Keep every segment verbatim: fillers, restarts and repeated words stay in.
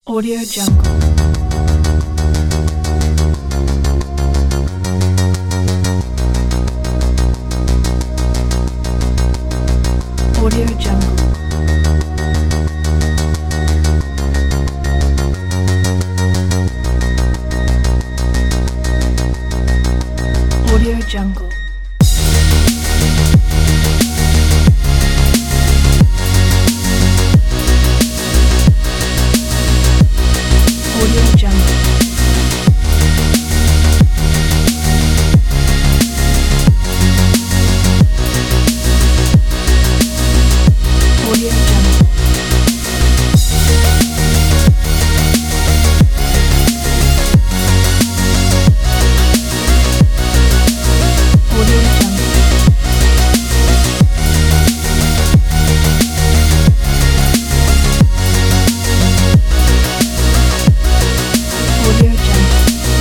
Audio Jungle. Audio Jungle. Audio Jungle. Audio Jungle. Audio Jungle. Audio Jungle. Audio Jungle.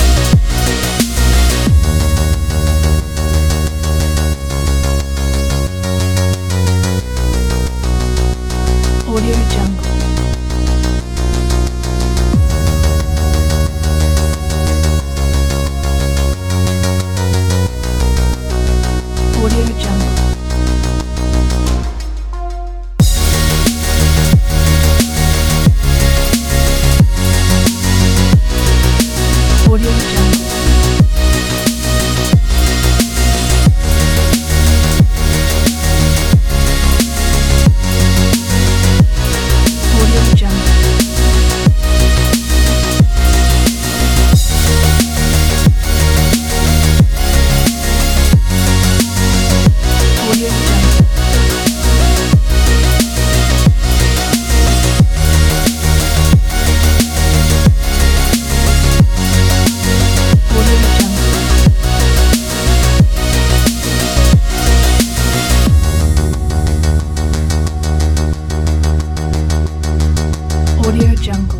Audio Jungle. Audio Jungle. Audio Jungle. Audio Jungle. Audio Jungle. Audio Jungle. Audio Jungle.